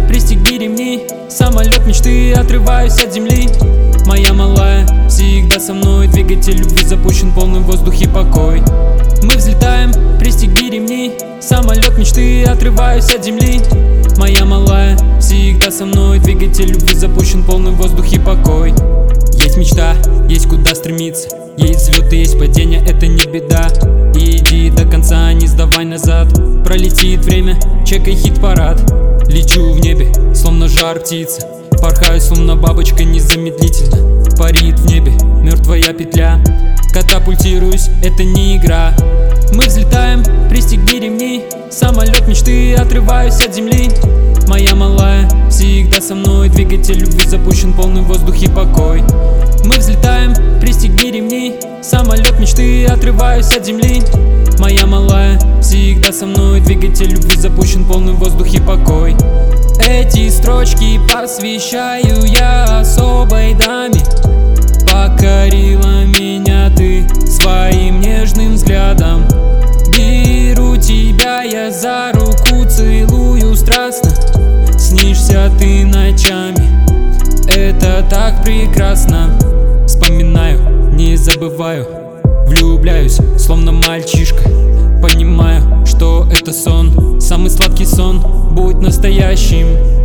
пристегни ремни. Самолет мечты, отрываюсь от земли. Моя малая всегда со мной. Двигатель любви запущен, полный воздух и покой. Мы взлетаем, пристегни ремни. Самолет мечты, отрываюсь от земли. Моя малая всегда со мной. Двигатель любви запущен, полный воздух и покой. Есть мечта, есть куда стремиться. Есть взлеты, есть падения, это не беда. Иди до конца, не сдавай назад. Пролетит время, чекай хит-парад. Лечу в небе, словно жар птица. Порхаю, словно бабочка, незамедлительно. Парит в небе мертвая петля. Катапультируюсь, это не игра. Мы взлетаем, пристегни ремни. Самолет мечты, отрываюсь от земли. Моя малая всегда со мной. Двигатель любви запущен, полный воздух и покой. Мы взлетаем, пристегни ремни. Самолет мечты, отрываюсь от земли. Моя малая всегда со мной. Двигатель любви запущен, полный воздух и покой. Эти строчки посвящаю я особой даме. Покорила меня ты своим нежным взглядом. Беру тебя я за руку, целую страстно. Снишься ты ночами, это так прекрасно. Вспоминаю, не забываю, влюбляюсь, словно мальчишка. Понимаю, что это сон, самый сладкий сон, будь настоящим.